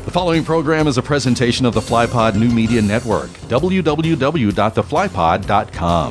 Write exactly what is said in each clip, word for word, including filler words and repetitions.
The following program is a presentation of the FlyPod New Media Network, w w w dot the fly pod dot com.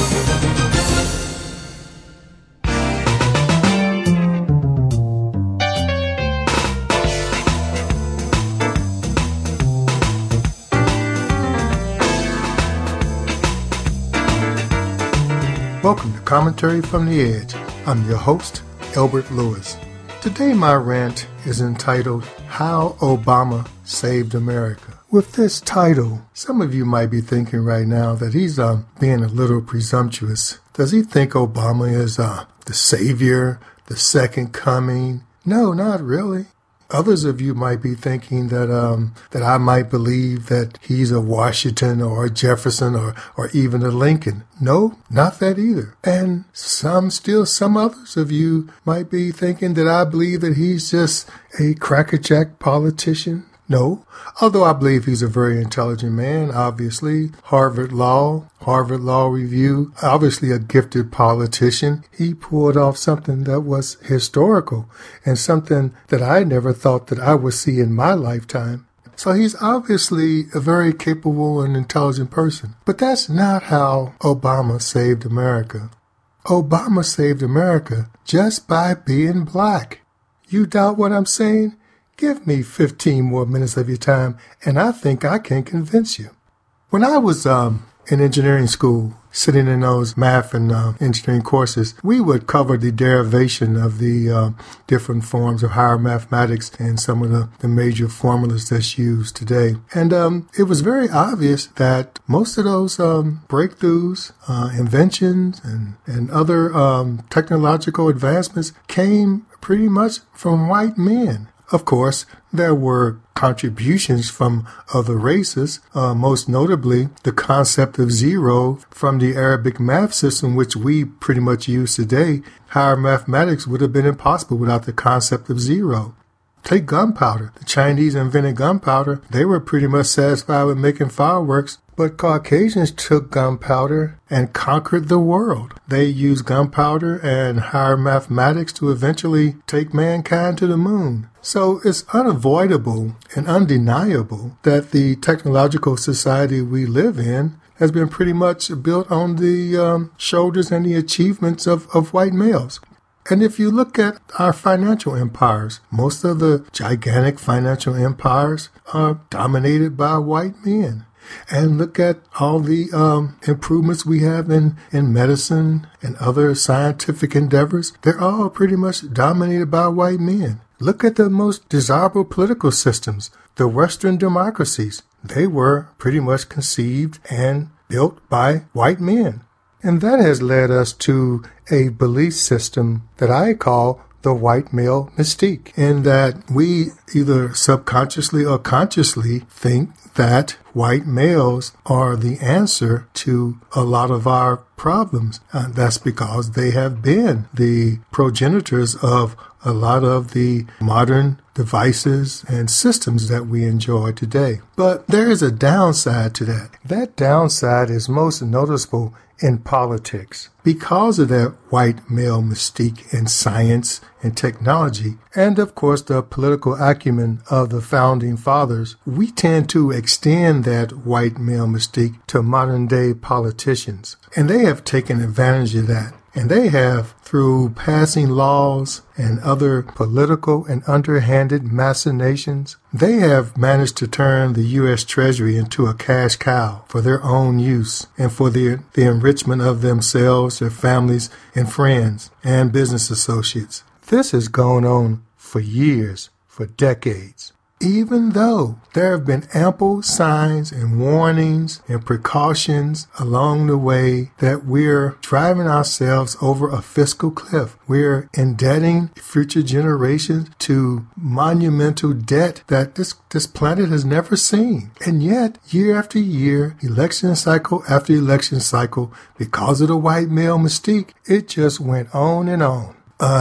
Welcome to Commentary from the Edge. I'm your host, Elbert Lewis. Today my rant is entitled, How Obama Saved America. With this title, some of you might be thinking right now that he's uh, being a little presumptuous. Does he think Obama is uh, the savior, the second coming? No, not really. Others of you might be thinking that um, that I might believe that he's a Washington or a Jefferson or, or even a Lincoln. No, not that either. And some, still some others of you might be thinking that I believe that he's just a crackerjack politician. No, although I believe he's a very intelligent man, obviously. Harvard Law, Harvard Law Review, obviously a gifted politician. He pulled off something that was historical and something that I never thought that I would see in my lifetime. So he's obviously a very capable and intelligent person. But that's not how Obama saved America. Obama saved America just by being black. You doubt what I'm saying? Give me fifteen more minutes of your time, and I think I can convince you. When I was um, in engineering school, sitting in those math and uh, engineering courses, we would cover the derivation of the uh, different forms of higher mathematics and some of the, the major formulas that's used today. And um, it was very obvious that most of those um, breakthroughs, uh, inventions, and, and other um, technological advancements came pretty much from white men. Of course, there were contributions from other races, uh, most notably the concept of zero from the Arabic math system, which we pretty much use today. Higher mathematics would have been impossible without the concept of zero. Take gunpowder. The Chinese invented gunpowder. They were pretty much satisfied with making fireworks. But Caucasians took gunpowder and conquered the world. They used gunpowder and higher mathematics to eventually take mankind to the moon. So it's unavoidable and undeniable that the technological society we live in has been pretty much built on the um, shoulders and the achievements of, of white males. And if you look at our financial empires, most of the gigantic financial empires are dominated by white men. And look at all the um, improvements we have in, in medicine and other scientific endeavors. They're all pretty much dominated by white men. Look at the most desirable political systems, the Western democracies. They were pretty much conceived and built by white men. And that has led us to a belief system that I call the white male mystique, in that we either subconsciously or consciously think that white males are the answer to a lot of our problems. And that's because they have been the progenitors of a lot of the modern devices and systems that we enjoy today. But there is a downside to that. That downside is most noticeable in politics. Because of that white male mystique in science and technology, and of course the political acumen of the founding fathers, we tend to extend that white male mystique to modern day politicians. And they have taken advantage of that. And they have, through passing laws and other political and underhanded machinations, they have managed to turn the U S Treasury into a cash cow for their own use and for the, the enrichment of themselves, their families, and friends, and business associates. This has gone on for years, for decades. Even though there have been ample signs and warnings and precautions along the way that we're driving ourselves over a fiscal cliff. We're indebting future generations to monumental debt that this, this planet has never seen. And yet, year after year, election cycle after election cycle, because of the white male mystique, it just went on and on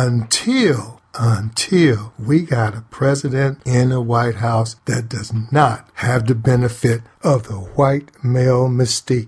until Until we got a president in the White House that does not have the benefit of the white male mystique.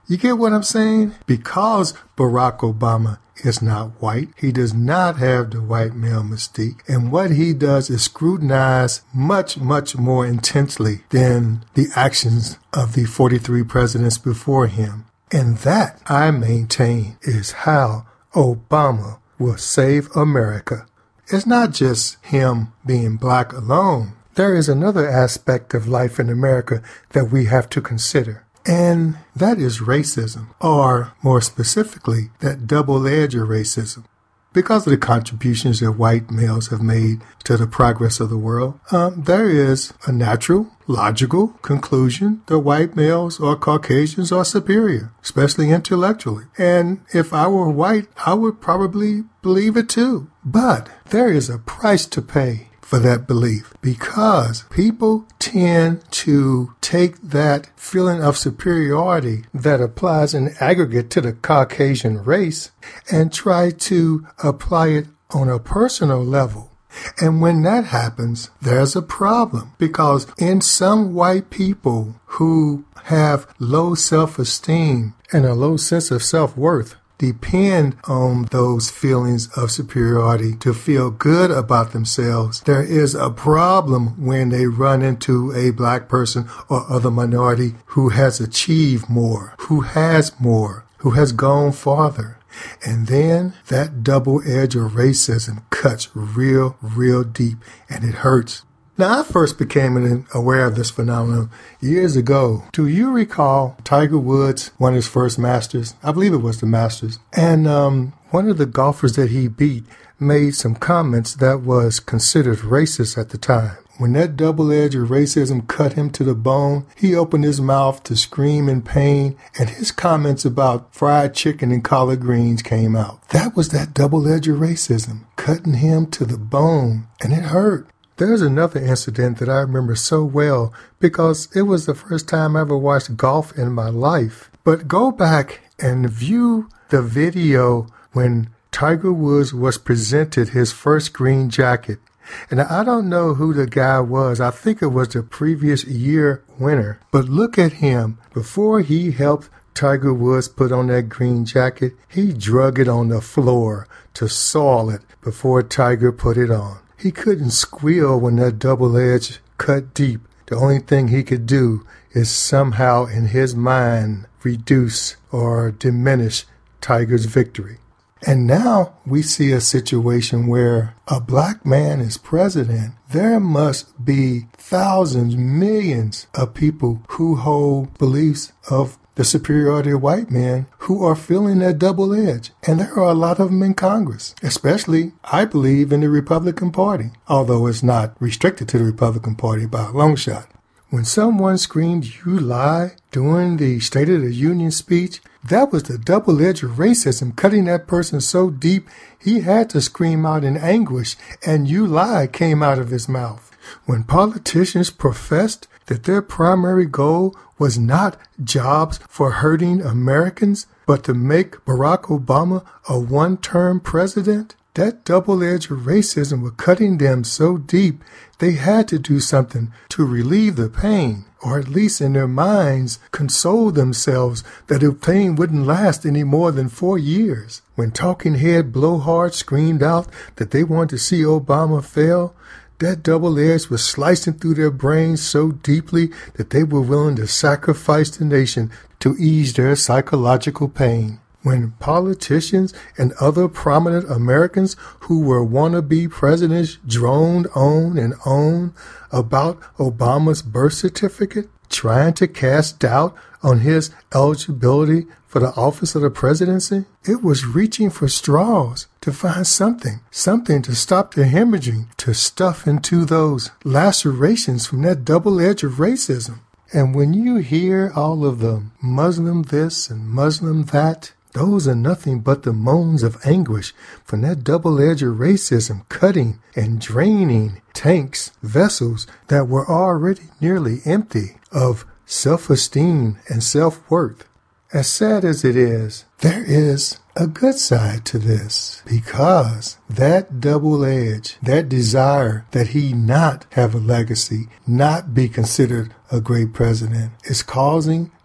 You get what I'm saying? Because Barack Obama is not white, he does not have the white male mystique. And what he does is scrutinize much, much more intensely than the actions of the forty-three presidents before him. And that, I maintain, is how Obama will save America. It's not just him being black alone. There is another aspect of life in America that we have to consider. And that is racism, or more specifically, that double-edged racism. Because of the contributions that white males have made to the progress of the world, um, there is a natural, logical conclusion that white males or Caucasians are superior, especially intellectually. And if I were white, I would probably believe it too. But there is a price to pay for that belief, because people tend to take that feeling of superiority that applies in aggregate to the Caucasian race and try to apply it on a personal level. And when that happens, there's a problem, because in some white people who have low self-esteem and a low sense of self-worth, depend on those feelings of superiority to feel good about themselves, there is a problem when they run into a black person or other minority who has achieved more, who has more, who has gone farther. And then that double edge of racism cuts real, real deep, and it hurts. Now, I first became aware of this phenomenon years ago. Do you recall Tiger Woods won his first Masters? I believe it was the Masters. And um, one of the golfers that he beat made some comments that was considered racist at the time. When that double edge of racism cut him to the bone, he opened his mouth to scream in pain, and his comments about fried chicken and collard greens came out. That was that double edge of racism, cutting him to the bone, and it hurt. There's another incident that I remember so well because it was the first time I ever watched golf in my life. But go back and view the video when Tiger Woods was presented his first green jacket. And I don't know who the guy was. I think it was the previous year winner. But look at him. Before he helped Tiger Woods put on that green jacket, he drug it on the floor to soil it before Tiger put it on. He couldn't squeal when that double edge cut deep. The only thing he could do is somehow in his mind reduce or diminish Tiger's victory. And now we see a situation where a black man is president. There must be thousands, millions of people who hold beliefs of the superiority of white men who are feeling that double edge. And there are a lot of them in Congress, especially, I believe, in the Republican Party, although it's not restricted to the Republican Party by a long shot. When someone screamed, "You lie," during the State of the Union speech, that was the double edge of racism cutting that person so deep he had to scream out in anguish, and "you lie" came out of his mouth. When politicians professed that their primary goal was not jobs for hurting Americans, but to make Barack Obama a one-term president, that double edge of racism was cutting them so deep they had to do something to relieve the pain, or at least in their minds console themselves that the pain wouldn't last any more than four years. When talking head blowhard screamed out that they wanted to see Obama fail, that double edge was slicing through their brains so deeply that they were willing to sacrifice the nation to ease their psychological pain. When politicians and other prominent Americans who were wannabe presidents droned on and on about Obama's birth certificate, trying to cast doubt on his eligibility for the office of the presidency, it was reaching for straws to find something, something to stop the hemorrhaging, to stuff into those lacerations from that double edge of racism. And when you hear all of the Muslim this and Muslim that, those are nothing but the moans of anguish from that double edge of racism cutting and draining tanks, vessels that were already nearly empty of self-esteem and self-worth. As sad as it is, there is a good side to this, because that double edge, that desire that he not have a legacy, not be considered a great president, is causing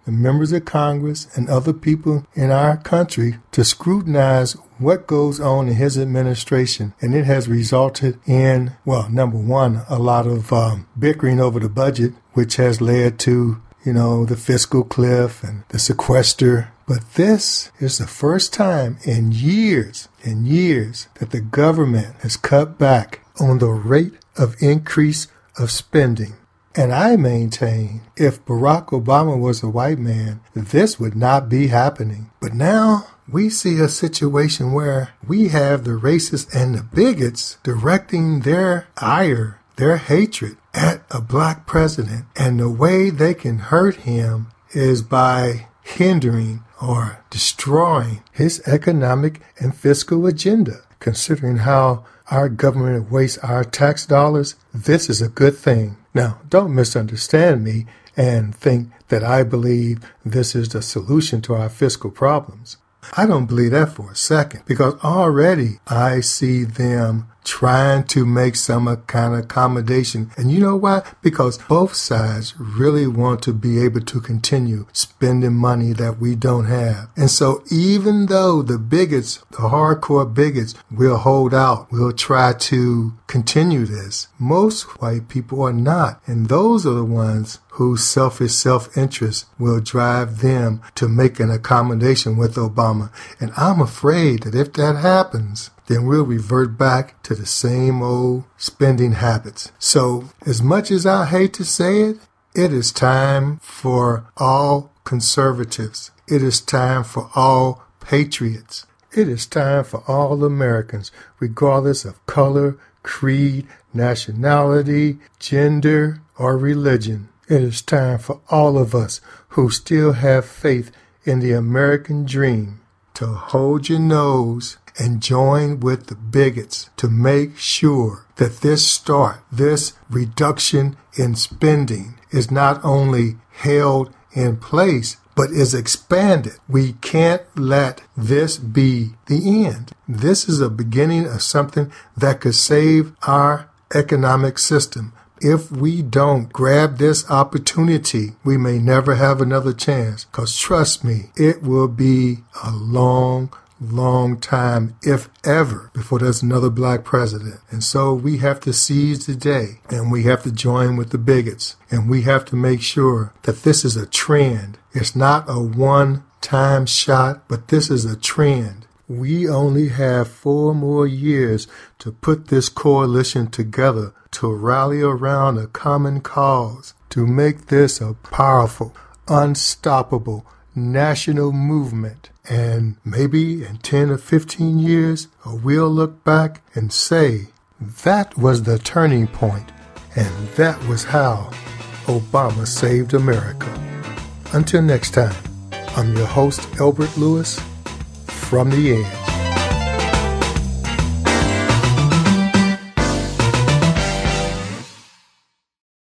the members of Congress, and other people in our country to scrutinize what goes on in his administration. And it has resulted in, well, number one, a lot of um, bickering over the budget, which has led to, you know, the fiscal cliff and the sequester. But this is the first time in years and years that the government has cut back on the rate of increase of spending. And I maintain if Barack Obama was a white man, this would not be happening. But now we see a situation where we have the racists and the bigots directing their ire, their hatred at a black president. And the way they can hurt him is by hindering or destroying his economic and fiscal agenda. Considering how our government wastes our tax dollars, this is a good thing. Now, don't misunderstand me and think that I believe this is the solution to our fiscal problems. I don't believe that for a second, because already I see them trying to make some kind of accommodation. And you know why? Because both sides really want to be able to continue spending money that we don't have. And so even though the bigots, the hardcore bigots, will hold out, will try to continue this, most white people are not. And those are the ones whose selfish self-interest will drive them to make an accommodation with Obama. And I'm afraid that if that happens, then we'll revert back to the same old spending habits. So as much as I hate to say it, it is time for all conservatives. It is time for all patriots. It is time for all Americans, regardless of color, creed, nationality, gender, or religion. It is time for all of us who still have faith in the American dream to hold your nose and join with the bigots to make sure that this start, this reduction in spending is not only held in place, but is expanded. We can't let this be the end. This is a beginning of something that could save our economic system. If we don't grab this opportunity, we may never have another chance. Because trust me, it will be a long, long time, if ever, before there's another black president. And so we have to seize the day, and we have to join with the bigots, and we have to make sure that this is a trend. It's not a one-time shot, but this is a trend. We only have four more years to put this coalition together, to rally around a common cause, to make this a powerful, unstoppable national movement. And maybe in ten or fifteen years, we'll look back and say, that was the turning point, and that was how Obama saved America. Until next time, I'm your host, Elbert Lewis, from the edge.